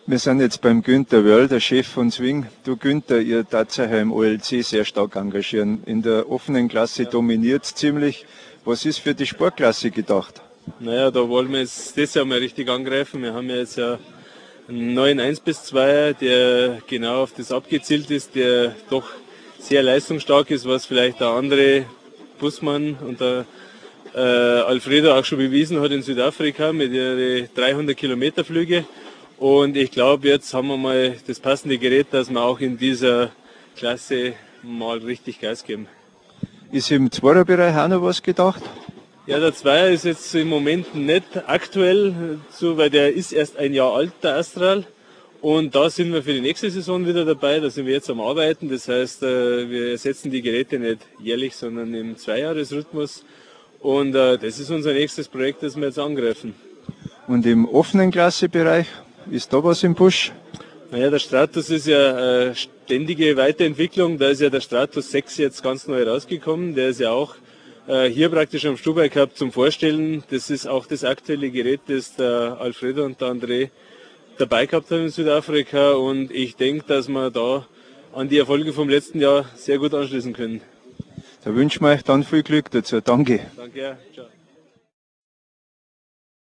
Wir sind jetzt beim Günther Wörl, der Chef von Swing. Du Günther, ihr tatsächlich ja im OLC sehr stark engagieren. In der offenen Klasse dominiert es ziemlich. Was ist für die Sportklasse gedacht? Naja, da wollen wir jetzt das Jahr mal richtig angreifen. Wir haben ja jetzt ja einen neuen 1 bis 2, der genau auf das abgezielt ist, der doch sehr leistungsstark ist, was vielleicht der andere Bussmann und der Alfredo auch schon bewiesen hat in Südafrika mit ihren 300 Kilometer Flüge. Und ich glaube, jetzt haben wir mal das passende Gerät, dass wir auch in dieser Klasse mal richtig Gas geben. Ist im Zweierbereich auch noch was gedacht? Ja, der Zweier ist jetzt im Moment nicht aktuell, so, weil der ist erst ein Jahr alt, der Astral. Und da sind wir für die nächste Saison wieder dabei, da sind wir jetzt am Arbeiten. Das heißt, wir ersetzen die Geräte nicht jährlich, sondern im Zweijahresrhythmus. Und das ist unser nächstes Projekt, das wir jetzt angreifen. Und im offenen Klassebereich, ist da was im Busch? Naja, der Stratus ist ja ständige Weiterentwicklung. Da ist ja der Stratus 6 jetzt ganz neu rausgekommen. Der ist ja auch hier praktisch am Stubai Cup zum Vorstellen. Das ist auch das aktuelle Gerät, das der Alfredo und der André dabei gehabt haben in Südafrika. Und ich denke, dass wir da an die Erfolge vom letzten Jahr sehr gut anschließen können. Da wünschen wir euch dann viel Glück dazu. Danke. Danke, ja. Ciao.